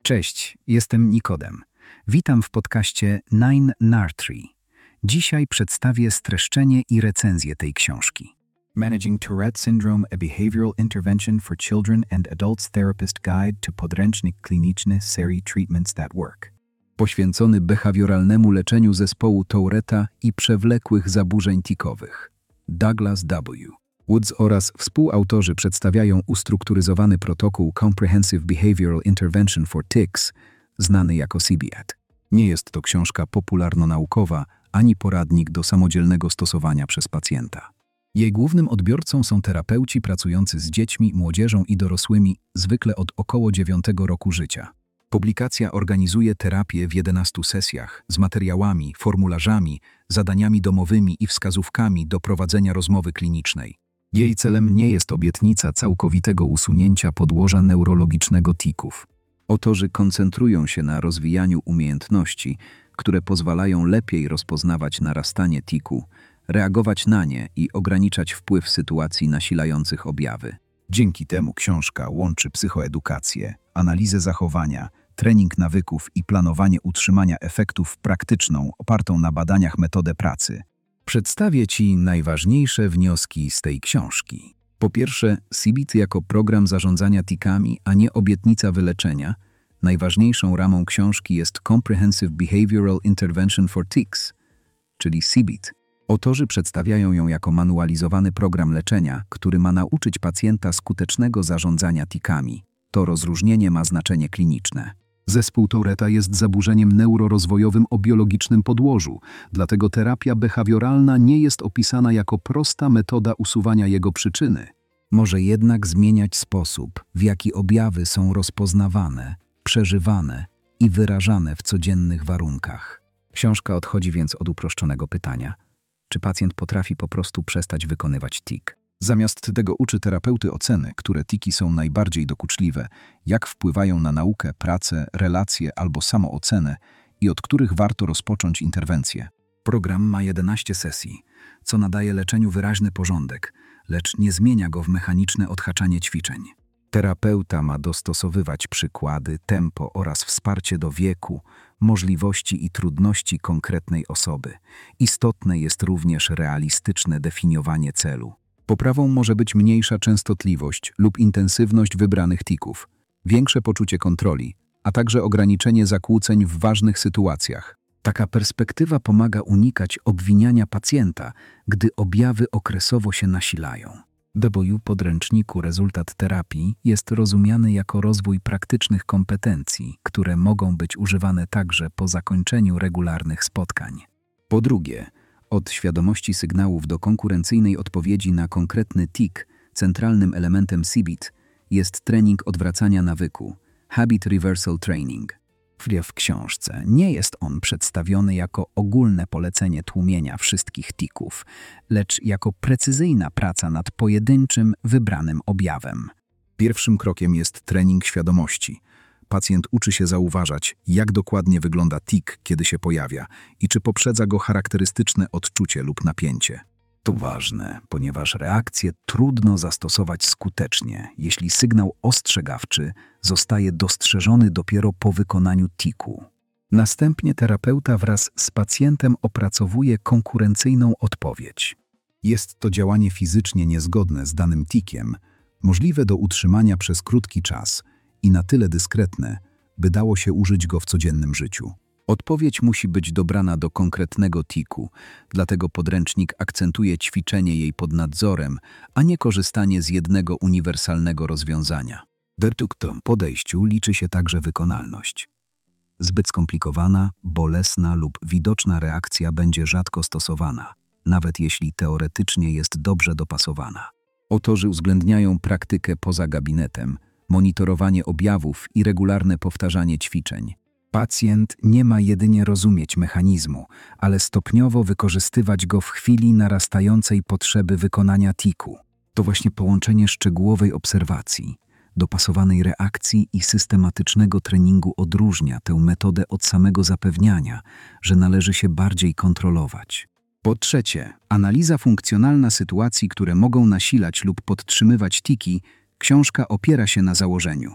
Cześć, jestem Nikodem. Witam w podcaście 9NAR3. Dzisiaj przedstawię streszczenie i recenzję tej książki. Managing Tourette Syndrome, a Behavioral Intervention for Children and Adults Therapist Guide to Podręcznik Kliniczny serii Treatments That Work. Poświęcony behawioralnemu leczeniu zespołu Touretta i przewlekłych zaburzeń tikowych. Douglas W. Woods oraz współautorzy przedstawiają ustrukturyzowany protokół Comprehensive Behavioral Intervention for Tics, znany jako CBAT. Nie jest to książka popularno-naukowa, ani poradnik do samodzielnego stosowania przez pacjenta. Jej głównym odbiorcą są terapeuci pracujący z dziećmi, młodzieżą i dorosłymi, zwykle od około 9 roku życia. Publikacja organizuje terapię w 11 sesjach z materiałami, formularzami, zadaniami domowymi i wskazówkami do prowadzenia rozmowy klinicznej. Jej celem nie jest obietnica całkowitego usunięcia podłoża neurologicznego tików. Autorzy koncentrują się na rozwijaniu umiejętności, które pozwalają lepiej rozpoznawać narastanie tiku, reagować na nie i ograniczać wpływ sytuacji nasilających objawy. Dzięki temu książka łączy psychoedukację, analizę zachowania, trening nawyków i planowanie utrzymania efektów praktyczną, opartą na badaniach metodę pracy. Przedstawię Ci najważniejsze wnioski z tej książki. Po pierwsze, CBT jako program zarządzania tikami, a nie obietnica wyleczenia. Najważniejszą ramą książki jest Comprehensive Behavioral Intervention for Tics, czyli CBT. Autorzy przedstawiają ją jako manualizowany program leczenia, który ma nauczyć pacjenta skutecznego zarządzania tikami. To rozróżnienie ma znaczenie kliniczne. Zespół Touretta jest zaburzeniem neurorozwojowym o biologicznym podłożu, dlatego terapia behawioralna nie jest opisana jako prosta metoda usuwania jego przyczyny. Może jednak zmieniać sposób, w jaki objawy są rozpoznawane, przeżywane i wyrażane w codziennych warunkach. Książka odchodzi więc od uproszczonego pytania: czy pacjent potrafi po prostu przestać wykonywać tik? Zamiast tego uczy terapeuty oceny, które tiki są najbardziej dokuczliwe, jak wpływają na naukę, pracę, relacje albo samoocenę i od których warto rozpocząć interwencję. Program ma 11 sesji, co nadaje leczeniu wyraźny porządek, lecz nie zmienia go w mechaniczne odhaczanie ćwiczeń. Terapeuta ma dostosowywać przykłady, tempo oraz wsparcie do wieku, możliwości i trudności konkretnej osoby. Istotne jest również realistyczne definiowanie celu. Poprawą może być mniejsza częstotliwość lub intensywność wybranych tików, większe poczucie kontroli, a także ograniczenie zakłóceń w ważnych sytuacjach. Taka perspektywa pomaga unikać obwiniania pacjenta, gdy objawy okresowo się nasilają. W podręczniku rezultat terapii jest rozumiany jako rozwój praktycznych kompetencji, które mogą być używane także po zakończeniu regularnych spotkań. Po drugie, od świadomości sygnałów do konkurencyjnej odpowiedzi na konkretny tik, centralnym elementem CBT jest trening odwracania nawyku, Habit Reversal Training. W książce nie jest on przedstawiony jako ogólne polecenie tłumienia wszystkich tików, lecz jako precyzyjna praca nad pojedynczym, wybranym objawem. Pierwszym krokiem jest trening świadomości. Pacjent uczy się zauważać, jak dokładnie wygląda tik, kiedy się pojawia i czy poprzedza go charakterystyczne odczucie lub napięcie. To ważne, ponieważ reakcję trudno zastosować skutecznie, jeśli sygnał ostrzegawczy zostaje dostrzeżony dopiero po wykonaniu tiku. Następnie terapeuta wraz z pacjentem opracowuje konkurencyjną odpowiedź. Jest to działanie fizycznie niezgodne z danym tikiem, możliwe do utrzymania przez krótki czas i na tyle dyskretne, by dało się użyć go w codziennym życiu. Odpowiedź musi być dobrana do konkretnego tiku, dlatego podręcznik akcentuje ćwiczenie jej pod nadzorem, a nie korzystanie z jednego uniwersalnego rozwiązania. W tym podejściu liczy się także wykonalność. Zbyt skomplikowana, bolesna lub widoczna reakcja będzie rzadko stosowana, nawet jeśli teoretycznie jest dobrze dopasowana. Autorzy uwzględniają praktykę poza gabinetem, monitorowanie objawów i regularne powtarzanie ćwiczeń. Pacjent nie ma jedynie rozumieć mechanizmu, ale stopniowo wykorzystywać go w chwili narastającej potrzeby wykonania tiku. To właśnie połączenie szczegółowej obserwacji, dopasowanej reakcji i systematycznego treningu odróżnia tę metodę od samego zapewniania, że należy się bardziej kontrolować. Po trzecie, analiza funkcjonalna sytuacji, które mogą nasilać lub podtrzymywać tiki. Książka opiera się na założeniu: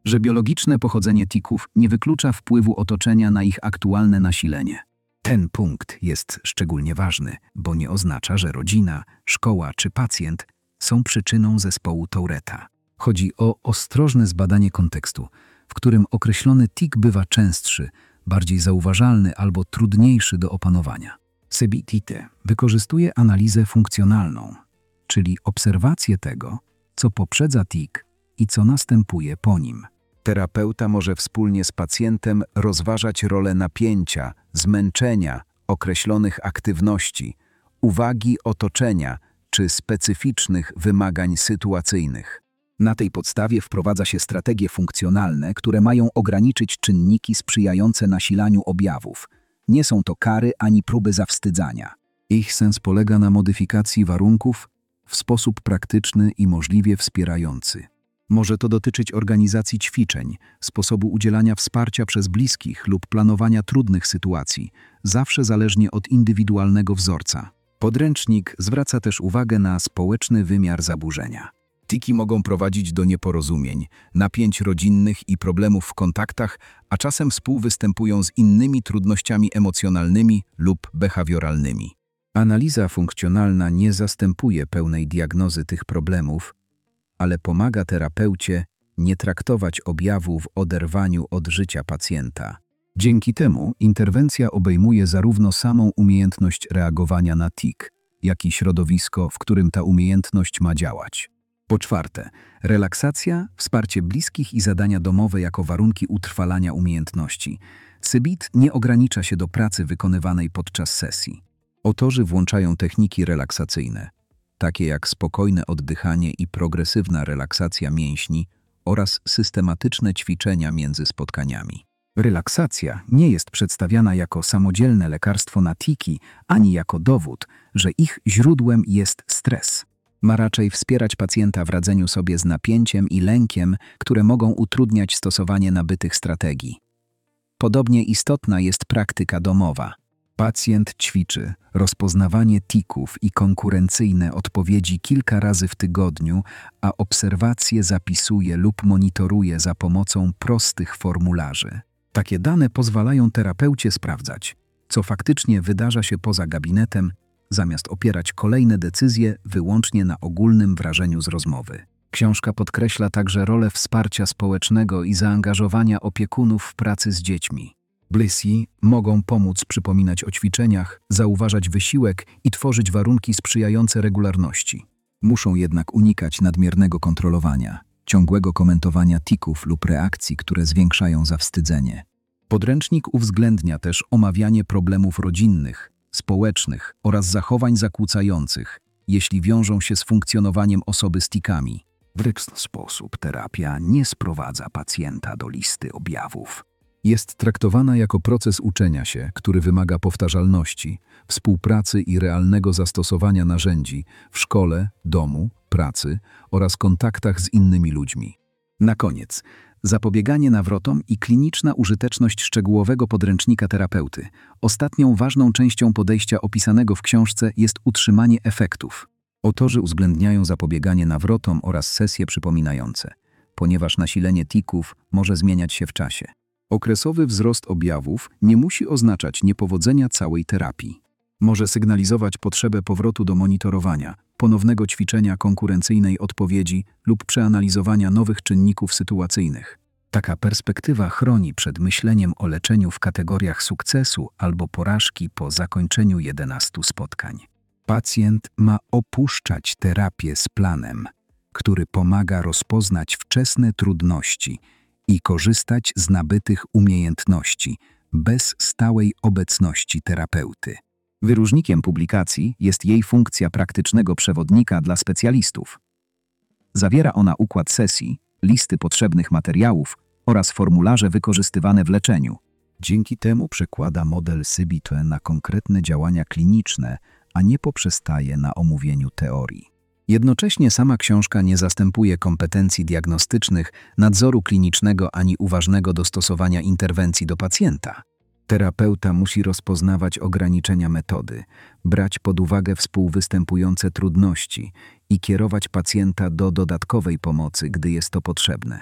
że biologiczne pochodzenie tików nie wyklucza wpływu otoczenia na ich aktualne nasilenie. Ten punkt jest szczególnie ważny, bo nie oznacza, że rodzina, szkoła czy pacjent są przyczyną zespołu Touretta. Chodzi o ostrożne zbadanie kontekstu, w którym określony tik bywa częstszy, bardziej zauważalny albo trudniejszy do opanowania. CBT wykorzystuje analizę funkcjonalną, czyli obserwację tego, co poprzedza tik i co następuje po nim. Terapeuta może wspólnie z pacjentem rozważać rolę napięcia, zmęczenia, określonych aktywności, uwagi otoczenia czy specyficznych wymagań sytuacyjnych. Na tej podstawie wprowadza się strategie funkcjonalne, które mają ograniczyć czynniki sprzyjające nasilaniu objawów. Nie są to kary ani próby zawstydzania. Ich sens polega na modyfikacji warunków w sposób praktyczny i możliwie wspierający. Może to dotyczyć organizacji ćwiczeń, sposobu udzielania wsparcia przez bliskich lub planowania trudnych sytuacji, zawsze zależnie od indywidualnego wzorca. Podręcznik zwraca też uwagę na społeczny wymiar zaburzenia. Tiki mogą prowadzić do nieporozumień, napięć rodzinnych i problemów w kontaktach, a czasem współwystępują z innymi trudnościami emocjonalnymi lub behawioralnymi. Analiza funkcjonalna nie zastępuje pełnej diagnozy tych problemów, ale pomaga terapeucie nie traktować objawu w oderwaniu od życia pacjenta. Dzięki temu interwencja obejmuje zarówno samą umiejętność reagowania na tik, jak i środowisko, w którym ta umiejętność ma działać. Po czwarte, relaksacja, wsparcie bliskich i zadania domowe jako warunki utrwalania umiejętności. CBT nie ogranicza się do pracy wykonywanej podczas sesji. Autorzy włączają techniki relaksacyjne, takie jak spokojne oddychanie i progresywna relaksacja mięśni oraz systematyczne ćwiczenia między spotkaniami. Relaksacja nie jest przedstawiana jako samodzielne lekarstwo na tiki, ani jako dowód, że ich źródłem jest stres. Ma raczej wspierać pacjenta w radzeniu sobie z napięciem i lękiem, które mogą utrudniać stosowanie nabytych strategii. Podobnie istotna jest praktyka domowa. Pacjent ćwiczy rozpoznawanie tików i konkurencyjne odpowiedzi kilka razy w tygodniu, a obserwacje zapisuje lub monitoruje za pomocą prostych formularzy. Takie dane pozwalają terapeucie sprawdzać, co faktycznie wydarza się poza gabinetem, zamiast opierać kolejne decyzje wyłącznie na ogólnym wrażeniu z rozmowy. Książka podkreśla także rolę wsparcia społecznego i zaangażowania opiekunów w pracy z dziećmi. Bliscy mogą pomóc przypominać o ćwiczeniach, zauważać wysiłek i tworzyć warunki sprzyjające regularności. Muszą jednak unikać nadmiernego kontrolowania, ciągłego komentowania tików lub reakcji, które zwiększają zawstydzenie. Podręcznik uwzględnia też omawianie problemów rodzinnych, społecznych oraz zachowań zakłócających, jeśli wiążą się z funkcjonowaniem osoby z tikami. W ten sposób terapia nie sprowadza pacjenta do listy objawów. Jest traktowana jako proces uczenia się, który wymaga powtarzalności, współpracy i realnego zastosowania narzędzi w szkole, domu, pracy oraz kontaktach z innymi ludźmi. Na koniec, zapobieganie nawrotom i kliniczna użyteczność szczegółowego podręcznika terapeuty. Ostatnią ważną częścią podejścia opisanego w książce jest utrzymanie efektów. Autorzy uwzględniają zapobieganie nawrotom oraz sesje przypominające, ponieważ nasilenie tików może zmieniać się w czasie. Okresowy wzrost objawów nie musi oznaczać niepowodzenia całej terapii. Może sygnalizować potrzebę powrotu do monitorowania, ponownego ćwiczenia konkurencyjnej odpowiedzi lub przeanalizowania nowych czynników sytuacyjnych. Taka perspektywa chroni przed myśleniem o leczeniu w kategoriach sukcesu albo porażki po zakończeniu 11 spotkań. Pacjent ma opuszczać terapię z planem, który pomaga rozpoznać wczesne trudności i korzystać z nabytych umiejętności bez stałej obecności terapeuty. Wyróżnikiem publikacji jest jej funkcja praktycznego przewodnika dla specjalistów. Zawiera ona układ sesji, listy potrzebnych materiałów oraz formularze wykorzystywane w leczeniu. Dzięki temu przekłada model CBT na konkretne działania kliniczne, a nie poprzestaje na omówieniu teorii. Jednocześnie sama książka nie zastępuje kompetencji diagnostycznych, nadzoru klinicznego ani uważnego dostosowania interwencji do pacjenta. Terapeuta musi rozpoznawać ograniczenia metody, brać pod uwagę współwystępujące trudności i kierować pacjenta do dodatkowej pomocy, gdy jest to potrzebne.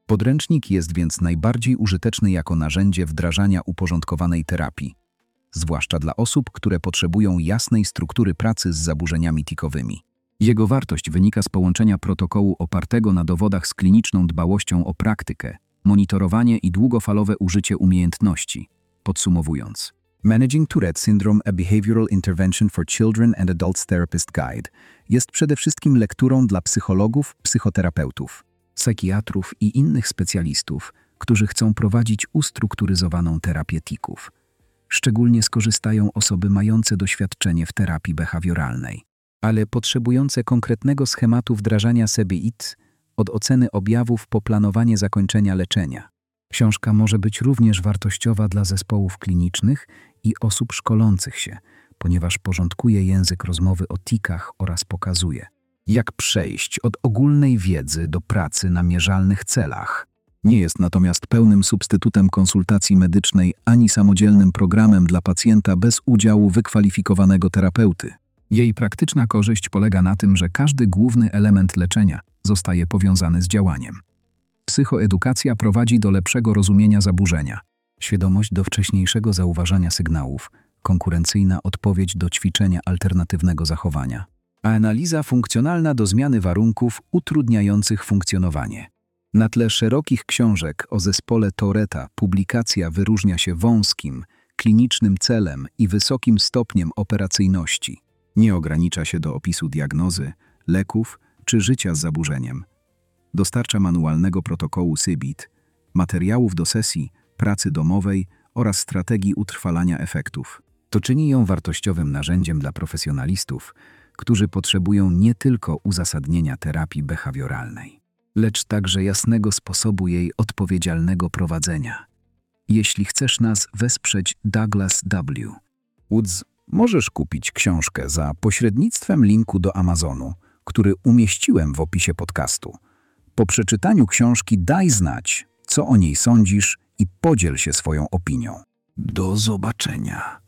Podręcznik jest więc najbardziej użyteczny jako narzędzie wdrażania uporządkowanej terapii, zwłaszcza dla osób, które potrzebują jasnej struktury pracy z zaburzeniami tikowymi. Jego wartość wynika z połączenia protokołu opartego na dowodach z kliniczną dbałością o praktykę, monitorowanie i długofalowe użycie umiejętności. Podsumowując, Managing Tourette Syndrome: A Behavioral Intervention for Children and Adults Therapist Guide jest przede wszystkim lekturą dla psychologów, psychoterapeutów, psychiatrów i innych specjalistów, którzy chcą prowadzić ustrukturyzowaną terapię tików. Szczególnie skorzystają osoby mające doświadczenie w terapii behawioralnej, ale potrzebujące konkretnego schematu wdrażania SEBIT od oceny objawów po planowanie zakończenia leczenia. Książka może być również wartościowa dla zespołów klinicznych i osób szkolących się, ponieważ porządkuje język rozmowy o tikach oraz pokazuje, jak przejść od ogólnej wiedzy do pracy na mierzalnych celach. Nie jest natomiast pełnym substytutem konsultacji medycznej ani samodzielnym programem dla pacjenta bez udziału wykwalifikowanego terapeuty. Jej praktyczna korzyść polega na tym, że każdy główny element leczenia zostaje powiązany z działaniem. Psychoedukacja prowadzi do lepszego rozumienia zaburzenia, świadomość do wcześniejszego zauważania sygnałów, konkurencyjna odpowiedź do ćwiczenia alternatywnego zachowania, a analiza funkcjonalna do zmiany warunków utrudniających funkcjonowanie. Na tle szerokich książek o zespole Touretta publikacja wyróżnia się wąskim, klinicznym celem i wysokim stopniem operacyjności. Nie ogranicza się do opisu diagnozy, leków czy życia z zaburzeniem. Dostarcza manualnego protokołu SEBIT, materiałów do sesji, pracy domowej oraz strategii utrwalania efektów. To czyni ją wartościowym narzędziem dla profesjonalistów, którzy potrzebują nie tylko uzasadnienia terapii behawioralnej, lecz także jasnego sposobu jej odpowiedzialnego prowadzenia. Jeśli chcesz nas wesprzeć, Douglas W. Woods, możesz kupić książkę za pośrednictwem linku do Amazonu, który umieściłem w opisie podcastu. Po przeczytaniu książki daj znać, co o niej sądzisz i podziel się swoją opinią. Do zobaczenia.